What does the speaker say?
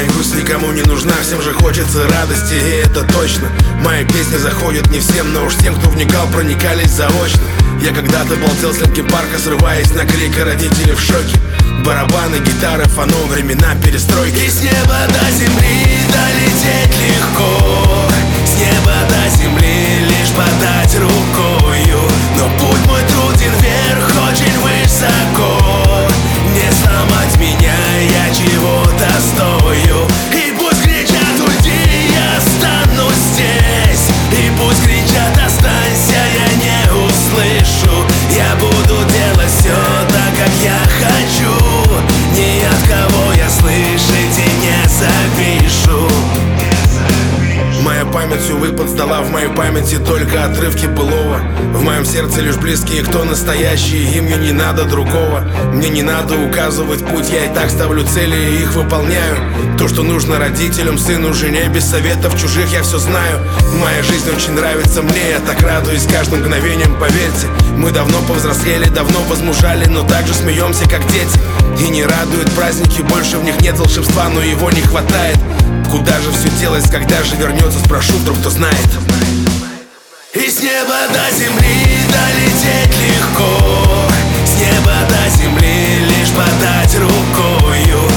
Моя грусть никому не нужна, всем же хочется радости, и это точно. Мои песни заходят не всем, но уж тем, кто вникал, проникались заочно. Я когда-то болтел с Линкин Парка, срываясь на крик, а родители в шоке. Барабаны, гитары, фано, времена перестройки. И с неба до земли долететь легко, с неба до земли лишь подать рукою. Но путь мой труден вверх, очень высоко. Не сломать меня, я чего-то стою. И пусть кричат уйди, я останусь здесь. И пусть кричат останься, я не услышу. Я буду делать все так, как я хочу. Ни от кого я слышать и не завишу. Моя память, увы, подсдала в моей памяти только отрывки былого. В моем сердце лишь близкие, кто настоящие, им мне не надо другого. Мне не надо указывать путь, я и так ставлю цели и их выполняю. То, что нужно родителям, сыну, жене, без советов чужих я все знаю. Моя жизнь очень нравится мне, я так радуюсь каждым мгновением, поверьте. Мы давно повзрослели, давно возмужали, но также смеемся, как дети. И не радуют праздники, больше в них нет волшебства, но его не хватает. Куда же все делось, когда же вернется, спрошу, вдруг кто знает. И с неба до земли долететь легко, с неба до земли лишь подать рукою.